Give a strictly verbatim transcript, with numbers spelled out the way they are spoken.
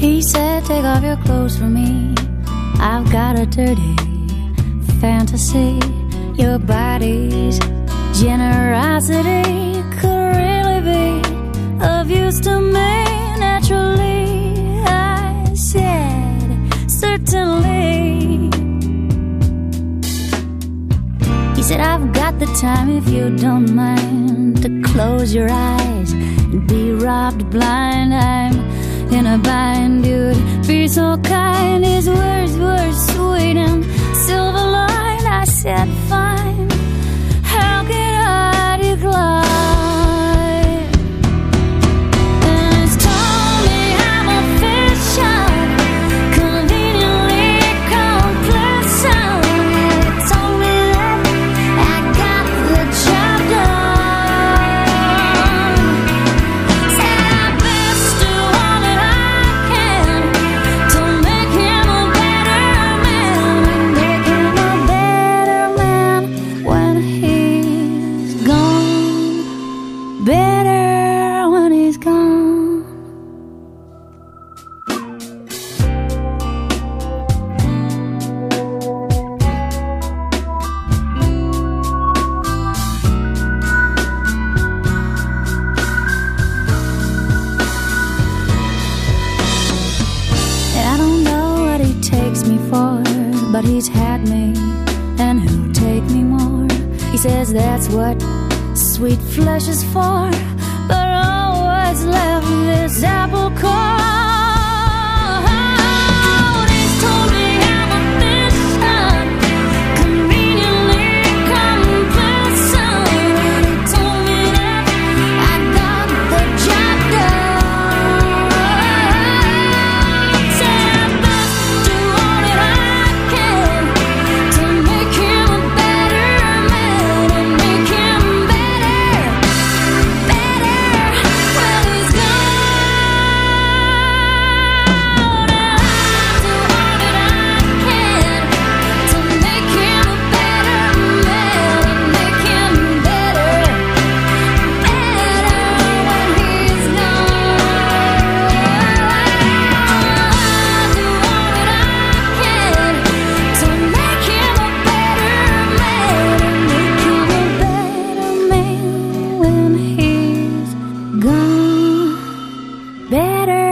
He said, take off your clothes for me. I've got a dirty fantasy. Your body's generosity could really be of use to me naturally. I said, certainly. He said, I've got the time if you don't mind to close your eyes and be robbed blind. I'm in a bind, you'd be so kind. His words were sweet and silver lined. I said, fine, how can I decline? And he's told me I'm efficient, conveniently complacent. He told me that I got the job done. Said I best do all that I can to make him a better man, make him a better man when he's gone, better when he's gone. And I don't know what he takes me for, but he's had me, and who'll take me more? He says that's what sweet flesh is for, but always left this apple core. He's told me I'm efficient, conveniently complacent. He told me that I got the job done. Said I best do all that I can to make him a better man, and make him better, better when he's gone. And I do all that I can to make him a better man, and make him better, better when he's gone. I do all that I can to make him a better man, and make him a better man when he's gone, better